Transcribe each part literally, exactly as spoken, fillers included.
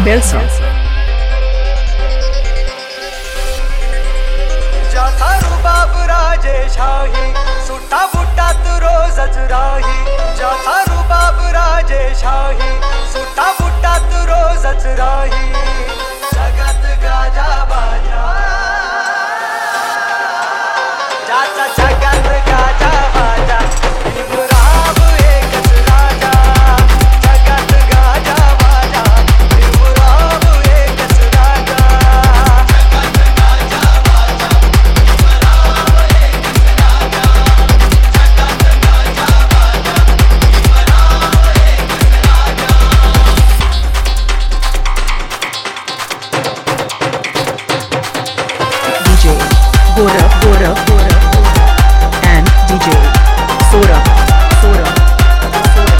बेलसा. जाता रुबाब राजेशाही सुट्टा बुट्टात रोजच राही. जाता रुबाब राजेशाही सुट्टा बुट्टात रोजच राही. जगात गाजा बाजा ज्याचा जगात गाजा बाजा भीमराव एकच राजा. जगात गाजा बाजा भीमराव एकच राजा. D J Gaurav Gaurav Gaurav and D J Sora Sora Sora.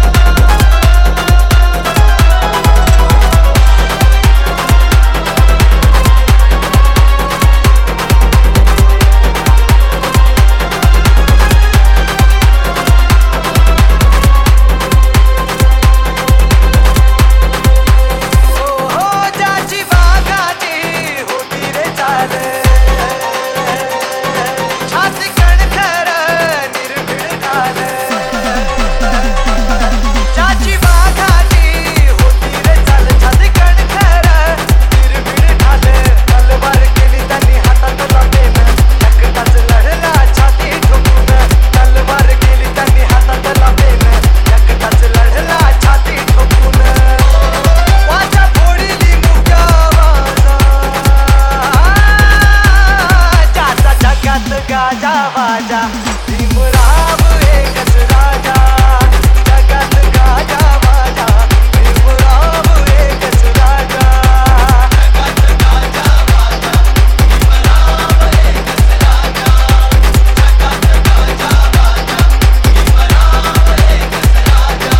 गाजा बाजा भीमराव एकच राजा. जगात गाजा बाजा भीमराव एकच राजा. जगात गाजा बाजा भीमराव एकच राजा. जगात गाजा बाजा भीमराव एकच राजा.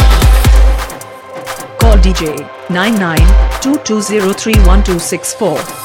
Call D J nine nine two two zero three one two six four.